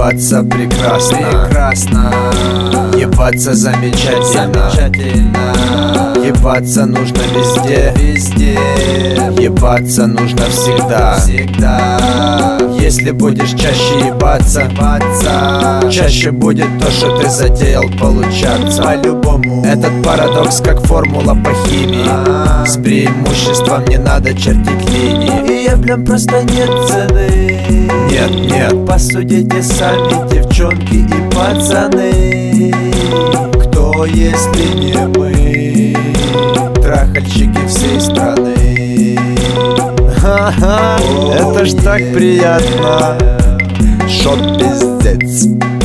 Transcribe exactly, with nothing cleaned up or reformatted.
Ебаться прекрасно, прекрасно. Ебаться замечательно, Замечательно. Ебаться нужно везде, Везде. Ебаться нужно всегда, Всегда. Если будешь чаще ебаться, Ебаться, чаще будет то, что ты затеял получаться. по-любому. Этот парадокс как формула по химии. А-а-а. С преимуществом не надо чертить линии. И еблям просто нет цены. Нет, нет, Посудите сами, девчонки и пацаны. Кто, если не мы, трахальщики всей страны. Ха-ха, Это ж так приятно. Шот пиздец.